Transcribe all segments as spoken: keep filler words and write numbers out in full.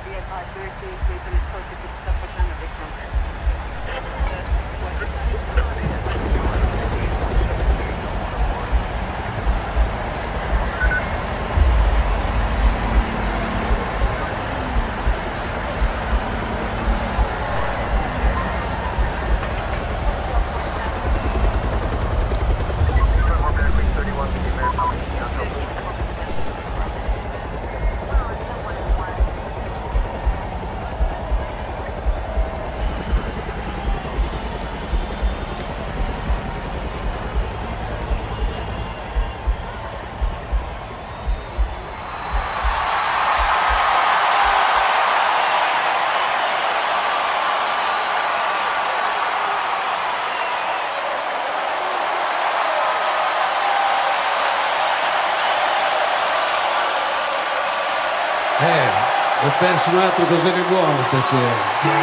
Ho perso un'altra occasione buona stasera.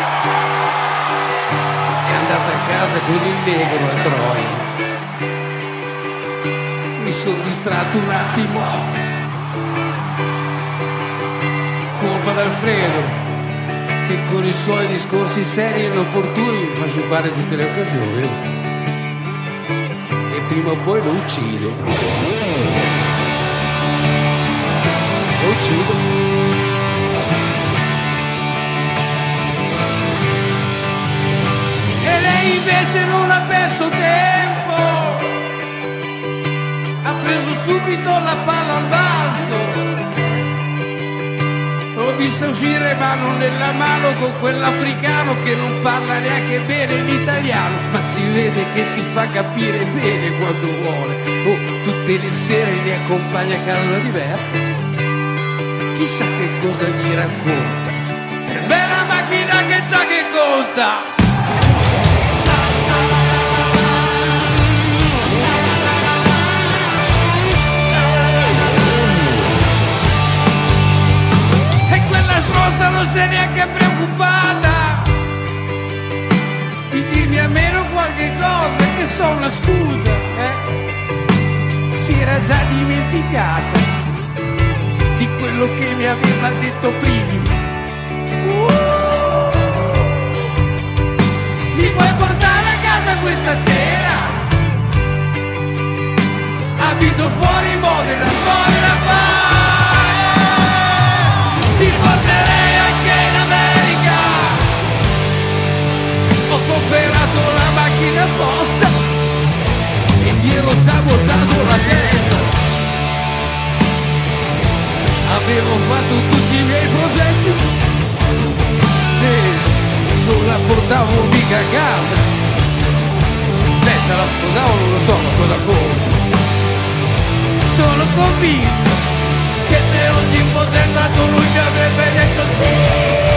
È andata a casa con il negro a Troia. Mi sono distratto un attimo. Colpa d'Alfredo, che con i suoi discorsi seri e inopportuni mi fa sciupare tutte le occasioni. E prima o poi lo uccido. Lo uccido. Invece non ha perso tempo, ha preso subito la palla al balzo. L'ho vista uscire mano nella mano con quell'africano che non parla neanche bene l'italiano, ma si vede che si fa capire bene quando vuole. Oh, tutte le sere li accompagna a casa diversa. Chissà che cosa gli racconta. Per me è una macchina che sa che conta. Non si è neanche preoccupata di dirmi almeno qualche cosa, che so una scusa, eh? Si era già dimenticata di quello che mi aveva detto prima. uh, Mi puoi portare a casa questa sera? Abito fuori Modena, Modena poi. Ti porterei anche in America. Ho comprato la macchina apposta e mi ero già voltato la testa. Avevo fatto tutti i miei progetti e non la portavo mica a casa. Beh, se la sposavo non lo so, ma cosa conta. Sono convinto che se non ci fosse andato lui mi avrebbe detto sì.